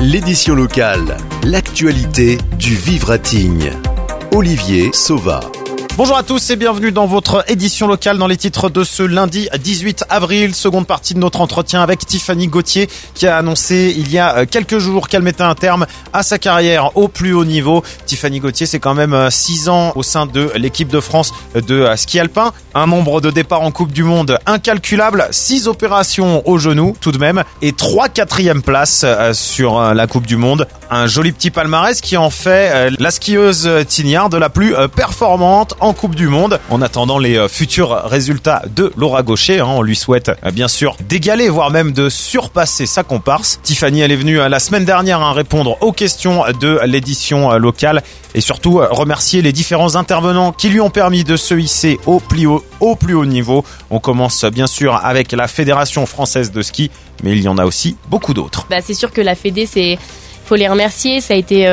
L'édition locale, l'actualité du Vivre à Tignes. Olivier Sauva. Bonjour à tous et bienvenue dans votre édition locale dans les titres de ce lundi 18 avril, seconde partie de notre entretien avec Tiffany Gauthier qui a annoncé il y a quelques jours qu'elle mettait un terme à sa carrière au plus haut niveau. Tiffany Gauthier, c'est quand même 6 ans au sein de l'équipe de France de ski alpin, un nombre de départs en Coupe du Monde incalculable, 6 opérations au genou tout de même et 3 quatrièmes places sur la Coupe du Monde. Un joli petit palmarès qui en fait la skieuse tignarde la plus performante en Coupe du Monde. En attendant les futurs résultats de Laura Gaucher, on lui souhaite bien sûr d'égaler, voire même de surpasser sa comparse. Tiffany, elle est venue la semaine dernière répondre aux questions de l'édition locale et surtout remercier les différents intervenants qui lui ont permis de se hisser au plus haut niveau. On commence bien sûr avec la Fédération française de ski, mais il y en a aussi beaucoup d'autres. C'est sûr que la Fédé, faut les remercier, ça a été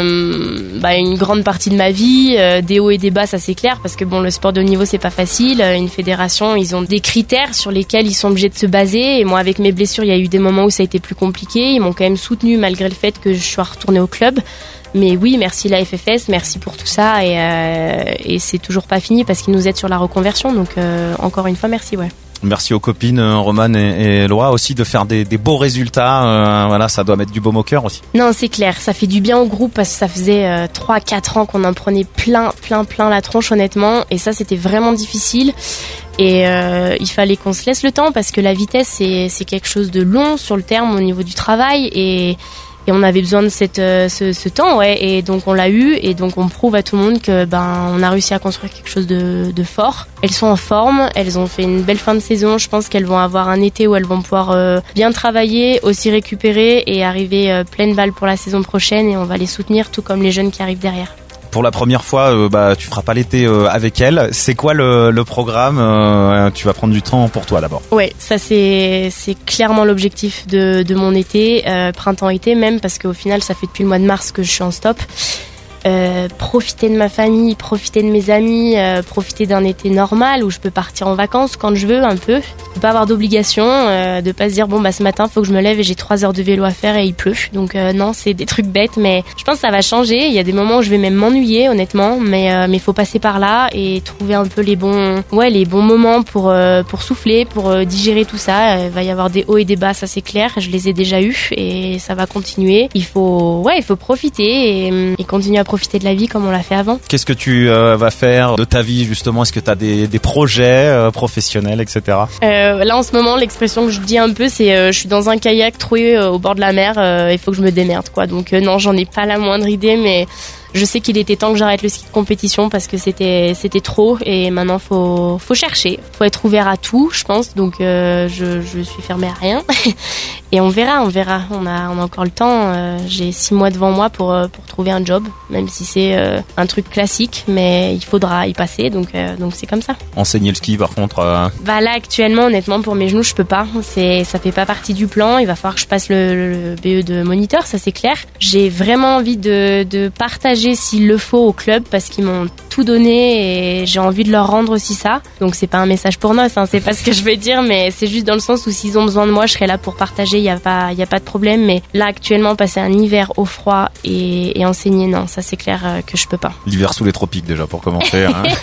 une grande partie de ma vie, des hauts et des bas, ça c'est clair, parce que le sport de haut niveau c'est pas facile, une fédération ils ont des critères sur lesquels ils sont obligés de se baser, et moi avec mes blessures il y a eu des moments où ça a été plus compliqué, ils m'ont quand même soutenu malgré le fait que je sois retournée au club. Mais oui, merci la FFS, merci pour tout ça, et c'est toujours pas fini parce qu'ils nous aident sur la reconversion, donc encore une fois merci. Merci aux copines Romane et Laura aussi de faire des beaux résultats. Ça doit mettre du baume au cœur aussi. Non, c'est clair, ça fait du bien au groupe parce que ça faisait 3-4 ans qu'on en prenait plein la tronche honnêtement. Et ça, c'était vraiment difficile. Et il fallait qu'on se laisse le temps parce que la vitesse, c'est quelque chose de long sur le terme au niveau du travail. Et on avait besoin de ce temps, et donc on l'a eu, et donc on prouve à tout le monde que on a réussi à construire quelque chose de fort. Elles sont en forme, elles ont fait une belle fin de saison, je pense qu'elles vont avoir un été où elles vont pouvoir bien travailler, aussi récupérer et arriver pleine balle pour la saison prochaine, et on va les soutenir tout comme les jeunes qui arrivent derrière. Pour la première fois, tu feras pas l'été avec elle. C'est quoi le programme Tu vas prendre du temps pour toi d'abord. Ouais, ça c'est clairement l'objectif de mon été, printemps-été même, parce qu'au final ça fait depuis le mois de mars que je suis en stop. Profiter de ma famille, profiter de mes amis, profiter d'un été normal où je peux partir en vacances quand je veux un peu, de pas avoir d'obligation, de pas se dire ce matin faut que je me lève et j'ai 3 heures de vélo à faire et il pleut. Donc non, c'est des trucs bêtes, mais je pense que ça va changer. Il y a des moments où je vais même m'ennuyer honnêtement, mais faut passer par là et trouver un peu les bons moments pour souffler, pour digérer tout ça. Il va y avoir des hauts et des bas, ça c'est clair, je les ai déjà eus et ça va continuer. Il faut profiter et continuer à profiter de la vie comme on l'a fait avant. Qu'est-ce que tu vas faire de ta vie justement? Est-ce que tu as des projets professionnels, etc. Là en ce moment, l'expression que je dis un peu, c'est je suis dans un kayak troué au bord de la mer, il faut que je me démerde quoi. Donc non, j'en ai pas la moindre idée, mais je sais qu'il était temps que j'arrête le ski de compétition parce que c'était trop, et maintenant faut chercher, faut être ouvert à tout, je pense. Donc je suis fermée à rien et on verra. On a encore le temps. J'ai 6 mois devant moi pour trouver un job, même si c'est un truc classique, mais il faudra y passer. Donc c'est comme ça. Enseigner le ski par contre. Là actuellement, honnêtement, pour mes genoux, je peux pas. Ça fait pas partie du plan. Il va falloir que je passe le BE de moniteur, ça c'est clair. J'ai vraiment envie de partager s'il le faut au club parce qu'ils m'ont tout donné et j'ai envie de leur rendre aussi ça. Donc c'est pas un message pour noces, c'est pas ce que je veux dire, mais c'est juste dans le sens où s'ils ont besoin de moi, je serai là pour partager, il y a pas de problème. Mais là actuellement, passer un hiver au froid et enseigner, non, ça c'est clair que je peux pas. L'hiver sous les tropiques déjà pour commencer.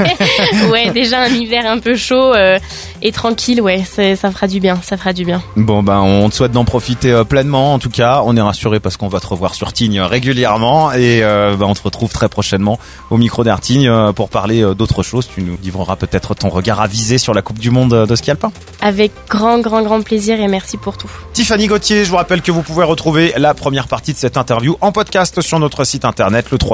Ouais, déjà un hiver un peu chaud et tranquille, ça fera du bien, Bon on te souhaite d'en profiter pleinement. En tout cas, on est rassurés parce qu'on va te revoir sur Tignes régulièrement et on te retrouve très prochainement au micro d'Artignes pour parler d'autres choses. Tu nous livreras peut-être ton regard avisé sur la Coupe du Monde de ski alpin. Avec grand plaisir et merci pour tout. Tiffany Gauthier, je vous rappelle que vous pouvez retrouver la première partie de cette interview en podcast sur notre site internet le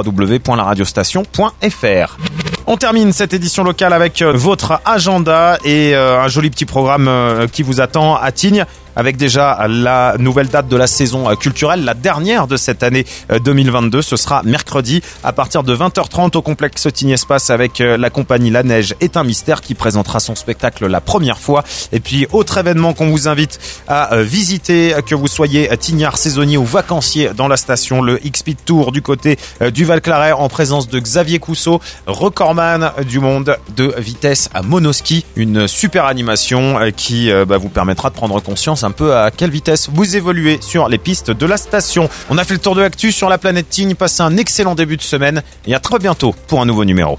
www.laradiostation.fr. On termine cette édition locale avec votre agenda et un joli petit programme qui vous attend à Tignes, avec déjà la nouvelle date de la saison culturelle, la dernière de cette année 2022. Ce sera mercredi à partir de 20h30 au complexe Tignes Espace avec la compagnie La Neige est un mystère qui présentera son spectacle la première fois. Et puis autre événement qu'on vous invite à visiter, que vous soyez tignard, saisonnier ou vacancier dans la station, le X-Speed Tour du côté du Val-Claret en présence de Xavier Cousseau, recordman du monde de vitesse à monoski. Une super animation qui vous permettra de prendre conscience un peu à quelle vitesse vous évoluez sur les pistes de la station. On a fait le tour de l'actu sur la planète Tignes. Passez un excellent début de semaine et à très bientôt pour un nouveau numéro.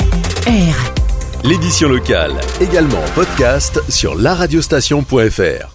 L'édition locale, également en podcast sur laradiostation.fr.